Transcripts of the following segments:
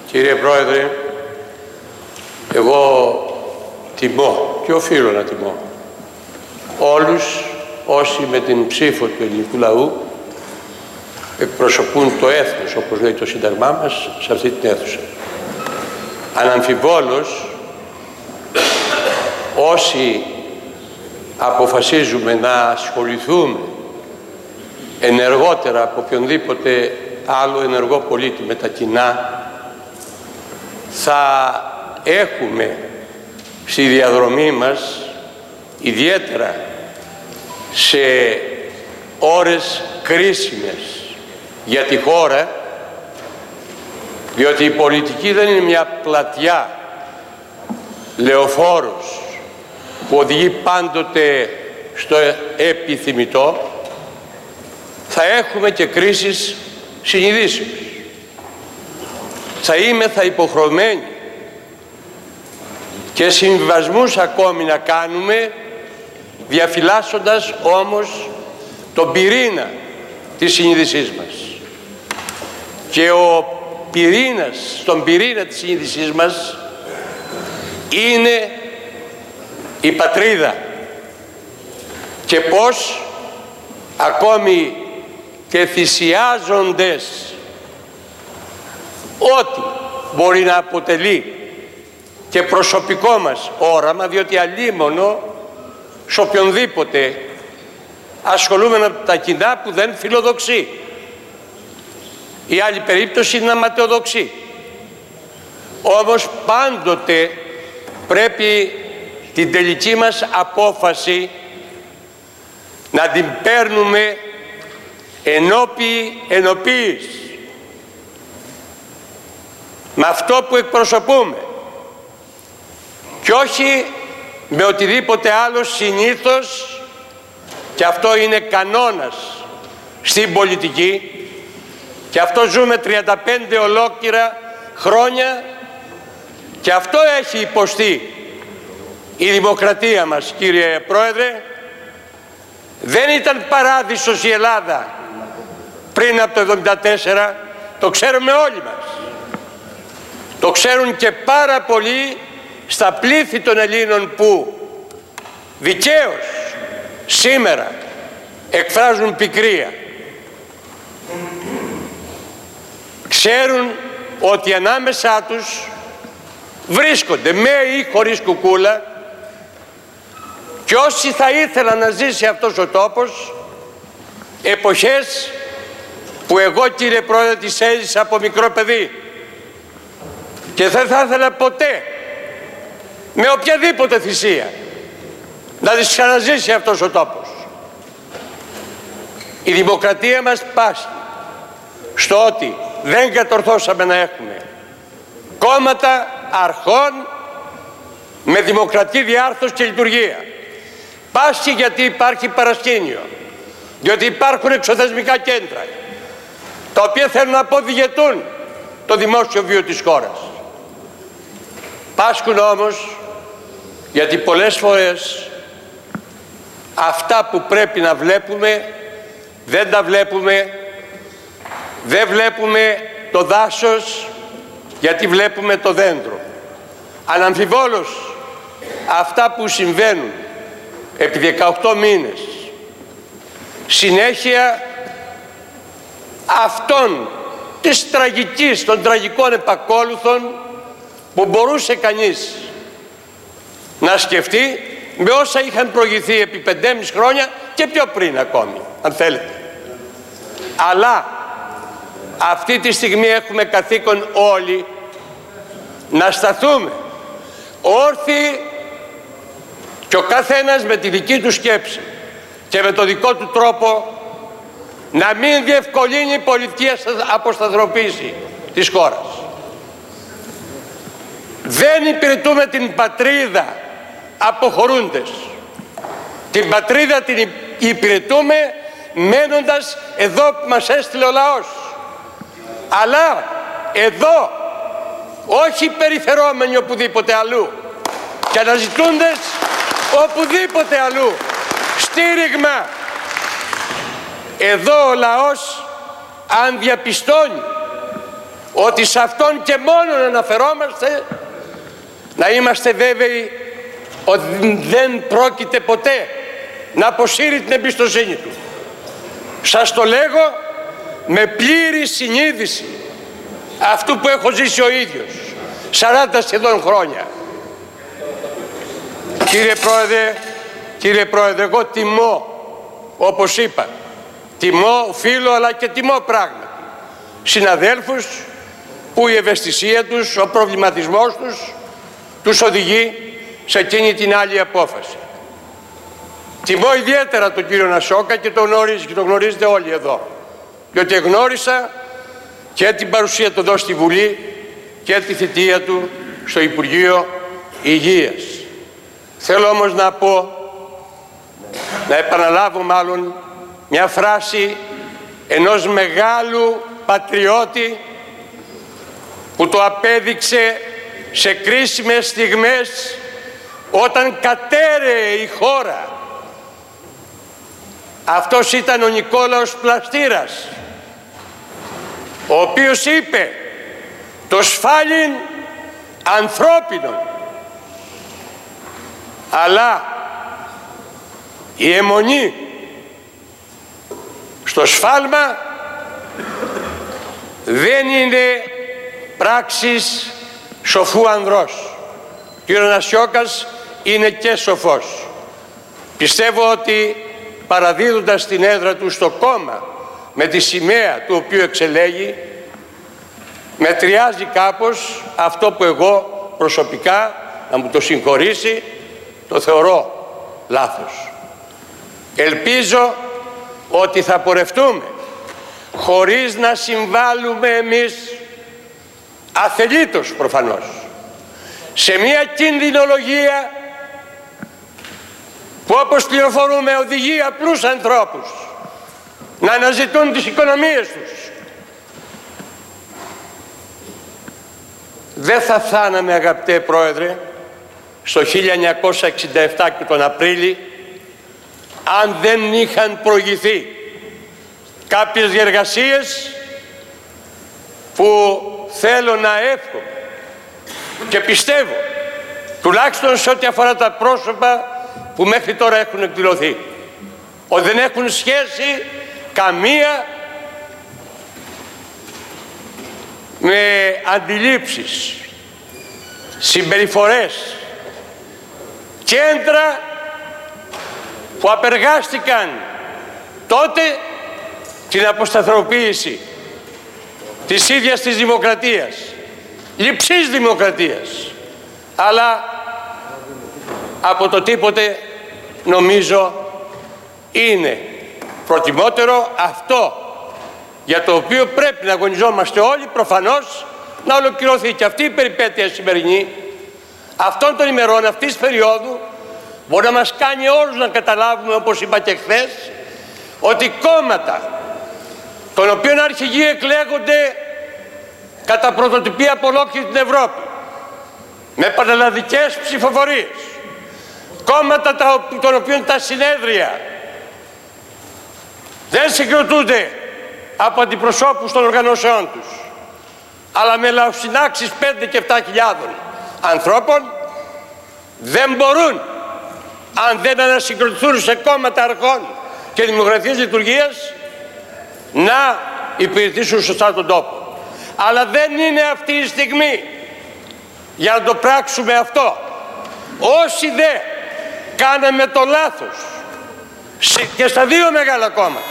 Κύριε Πρόεδρε, εγώ τιμώ και οφείλω να τιμώ όλους όσοι με την ψήφο του ελληνικού λαού εκπροσωπούν το έθνος, όπως λέει το Σύνταγμά μας, σε αυτή την αίθουσα. Αναμφιβόλως, όσοι αποφασίζουμε να ασχοληθούμε ενεργότερα από οποιονδήποτε άλλο ενεργό πολίτη με τα κοινά, θα έχουμε στη διαδρομή μας, ιδιαίτερα σε ώρες κρίσιμες για τη χώρα, διότι η πολιτική δεν είναι μια πλατιά λεωφόρος που οδηγεί πάντοτε στο επιθυμητό, θα έχουμε και κρίσεις συνειδήσεως. Θα υποχρεωμένοι και συμβιβασμούς ακόμη να κάνουμε, διαφυλάσσοντας όμως τον πυρήνα της συνείδησής μας. Και στον πυρήνα της συνείδησής μας είναι η πατρίδα και πώς ακόμη και θυσιάζοντες ό,τι μπορεί να αποτελεί και προσωπικό μας όραμα, διότι αλίμονο σε οποιονδήποτε ασχολούμαι με τα κοινά που δεν φιλοδοξεί. Η άλλη περίπτωση είναι να ματαιοδοξεί. Όμως πάντοτε πρέπει την τελική μας απόφαση να την παίρνουμε ενώπιης με αυτό που εκπροσωπούμε και όχι με οτιδήποτε άλλο συνήθως, και αυτό είναι κανόνας στην πολιτική και αυτό ζούμε 35 ολόκληρα χρόνια και αυτό έχει υποστεί η δημοκρατία μας, κύριε Πρόεδρε. Δεν ήταν παράδεισος η Ελλάδα πριν από το 1974, το ξέρουμε όλοι μας. Το ξέρουν και πάρα πολλοί στα πλήθη των Ελλήνων που δικαίως σήμερα εκφράζουν πικρία. Ξέρουν ότι ανάμεσά τους βρίσκονται με ή χωρίς κουκούλα και όσοι θα ήθελαν να ζήσει αυτός ο τόπος εποχές που εγώ, κύριε Πρόεδρε, τις έζησα από μικρό παιδί και δεν θα ήθελα ποτέ με οποιαδήποτε θυσία να τις ξαναζήσει αυτός ο τόπος. Η δημοκρατία μας πάσχει στο ότι δεν κατορθώσαμε να έχουμε κόμματα αρχών με δημοκρατική διάρθρωση και λειτουργία. Πάσχει γιατί υπάρχει παρασκήνιο, διότι υπάρχουν εξωθεσμικά κέντρα τα οποία θέλουν να αποδιγετούν το δημόσιο βίο της χώρας. Πάσχουν όμως γιατί πολλές φορές αυτά που πρέπει να βλέπουμε δεν τα βλέπουμε. Δεν βλέπουμε το δάσος γιατί βλέπουμε το δέντρο. Αναμφιβόλως αυτά που συμβαίνουν επί 18 μήνες, συνέχεια αυτών της τραγικής, των τραγικών επακόλουθων που μπορούσε κανείς να σκεφτεί με όσα είχαν προηγηθεί επί 5,5 χρόνια και πιο πριν ακόμη, αν θέλετε. Αλλά αυτή τη στιγμή έχουμε καθήκον όλοι να σταθούμε όρθιοι και ο καθένας με τη δική του σκέψη και με το δικό του τρόπο να μην διευκολύνει η πολιτική αποσταθεροποίηση της χώρας. Δεν υπηρετούμε την πατρίδα αποχωρούντες. Την πατρίδα την υπηρετούμε μένοντας εδώ που μας έστειλε ο λαός. Αλλά εδώ, όχι περιφερόμενοι οπουδήποτε αλλού και αναζητούντες οπουδήποτε αλλού στήριγμα. Εδώ ο λαός, αν διαπιστώνει ότι σε αυτόν και μόνον αναφερόμαστε, να είμαστε βέβαιοι ότι δεν πρόκειται ποτέ να αποσύρει την εμπιστοσύνη του. Σας το λέγω με πλήρη συνείδηση αυτού που έχω ζήσει ο ίδιος 40 σχεδόν χρόνια. Κύριε Πρόεδρε, εγώ τιμώ, όπως είπα, τιμώ φίλο αλλά και τιμώ πράγματι συναδέλφους που η ευαισθησία τους, ο προβληματισμός τους οδηγεί σε εκείνη την άλλη απόφαση. Τιμώ ιδιαίτερα τον κύριο Νασόκα και τον γνωρίζετε όλοι εδώ, διότι γνώρισα και την παρουσία του εδώ στη Βουλή και τη θητεία του στο Υπουργείο Υγείας. Θέλω όμως να επαναλάβω μάλλον μια φράση ενός μεγάλου πατριώτη που το απέδειξε σε κρίσιμες στιγμές όταν κατέρεε η χώρα. Αυτός ήταν ο Νικόλαος Πλαστήρας, ο οποίος είπε «Το σφάλιν ανθρώπινον, αλλά η αιμονή στο σφάλμα δεν είναι πράξεις σοφού ανδρός». Ο κ. Νασιώκας είναι και σοφός. Πιστεύω ότι παραδίδοντας την έδρα του στο κόμμα με τη σημαία του οποίου εξελέγει, μετριάζει κάπως αυτό που εγώ προσωπικά, να μου το συγχωρήσει, το θεωρώ λάθος. Ελπίζω ότι θα πορευτούμε χωρίς να συμβάλλουμε εμείς, αθελήτως προφανώς, σε μια κινδυνολογία που, όπως πληροφορούμε, οδηγεί απλούς ανθρώπους να αναζητούν τις οικονομίες τους. Δεν θα φτάναμε, αγαπητέ Πρόεδρε, στο 1967 και τον Απρίλη αν δεν είχαν προηγηθεί κάποιες διεργασίες που θέλω να εύχομαι και πιστεύω, τουλάχιστον σε ό,τι αφορά τα πρόσωπα που μέχρι τώρα έχουν εκδηλωθεί, ότι δεν έχουν σχέση καμία με αντιλήψεις, συμπεριφορές, κέντρα που απεργάστηκαν τότε την αποσταθεροποίηση της ίδιας της δημοκρατίας, λειψής δημοκρατίας, αλλά από το τίποτε νομίζω είναι προτιμότερο αυτό για το οποίο πρέπει να αγωνιζόμαστε όλοι, προφανώς, να ολοκληρωθεί. Και αυτή η περιπέτεια σημερινή, αυτών των ημερών, αυτής της περίοδου, μπορεί να μας κάνει όλους να καταλάβουμε, όπως είπα και χθες, ότι κόμματα των οποίων αρχηγοί εκλέγονται κατά πρωτοτυπία από ολόκληρη την Ευρώπη, με πανελλαδικές ψηφοφορίες, κόμματα των οποίων τα συνέδρια δεν συγκροτούνται από αντιπροσώπους των οργανώσεών τους, αλλά με λαοσυνάξεις 5 και 7.000 ανθρώπων, δεν μπορούν, αν δεν ανασυγκροτηθούν σε κόμματα αρχών και δημοκρατικής λειτουργίας, να υπηρετήσουν σωστά τον τόπο. Αλλά δεν είναι αυτή η στιγμή για να το πράξουμε αυτό. Όσοι δε κάναμε το λάθος και στα δύο μεγάλα κόμματα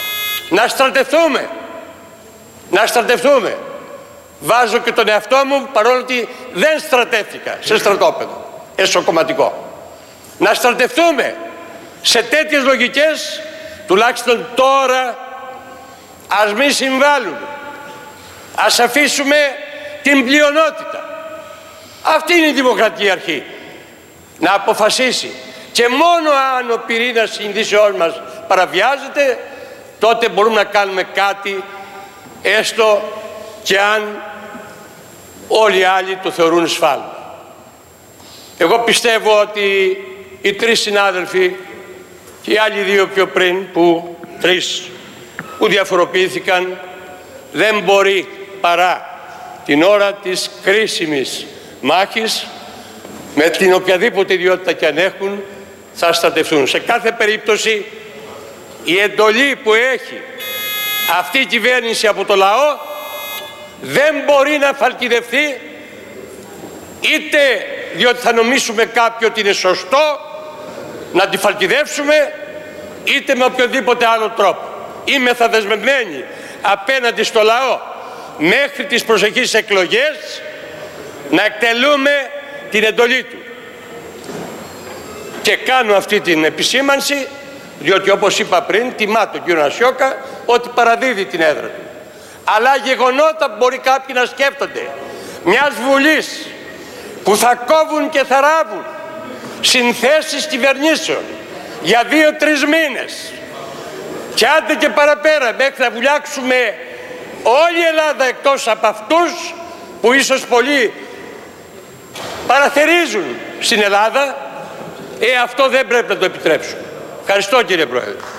να στρατευτούμε, βάζω και τον εαυτό μου, παρόλο ότι δεν στρατεύτηκα σε στρατόπεδο εσωκομματικό, να στρατευτούμε σε τέτοιες λογικές, τουλάχιστον τώρα ας μην συμβάλλουμε, ας αφήσουμε την πλειονότητα. Αυτή είναι η δημοκρατική αρχή, να αποφασίσει, και μόνο αν ο πυρήνας συνειδήσεώς μας παραβιάζεται, τότε μπορούμε να κάνουμε κάτι, έστω και αν όλοι οι άλλοι το θεωρούν σφάλμα. Εγώ πιστεύω ότι οι τρεις συνάδελφοι και οι άλλοι δύο πιο πριν, τρεις που διαφοροποιήθηκαν, δεν μπορεί παρά την ώρα της κρίσιμης μάχης, με την οποιαδήποτε ιδιότητα και αν έχουν, θα στρατευτούν. Σε κάθε περίπτωση η εντολή που έχει αυτή η κυβέρνηση από το λαό δεν μπορεί να φαλκιδευτεί, είτε διότι θα νομίσουμε κάποιοι ότι είναι σωστό να τη φαλκιδεύσουμε, είτε με οποιοδήποτε άλλο τρόπο. Είμαι θα δεσμευμένοι απέναντι στο λαό μέχρι τις προσεχείς εκλογές να εκτελούμε την εντολή του. Και κάνω αυτή την επισήμανση διότι, όπως είπα πριν, τιμά τον κύριο Νασιώκα ότι παραδίδει την έδρα του. Αλλά γεγονότα που μπορεί κάποιοι να σκέφτονται μιας Βουλής που θα κόβουν και θα ράβουν συνθέσεις κυβερνήσεων για 2-3 μήνες και άντε και παραπέρα μέχρι να βουλιάξουμε όλη η Ελλάδα εκτός από αυτούς που ίσως πολλοί παραθερίζουν στην Ελλάδα, αυτό δεν πρέπει να το επιτρέψουμε. Ευχαριστώ, κύριε Πρόεδρε.